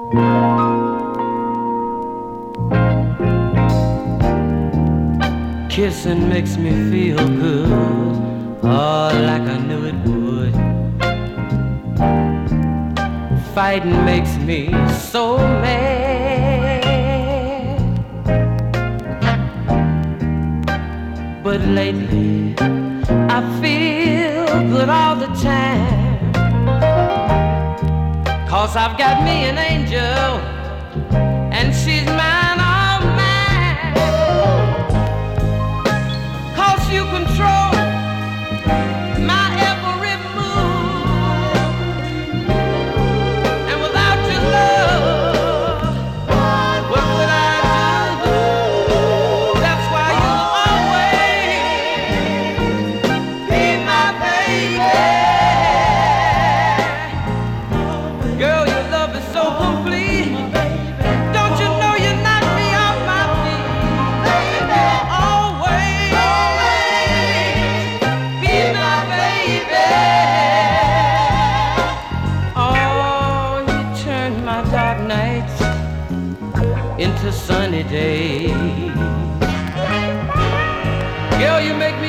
Kissing makes me feel good, oh, like I knew it would. Fighting makes me so mad. But lately I feel good all the time, 'cause I've got me an angel and she's mine, all mine. 'Cause you control my every move, and without your love, what would I do? That's why you'll always be my baby. Girl, your love is so complete. Don't you know you knock me off my feet? You'll always be my baby. Oh, you turn my dark nights into sunny days. Girl, you make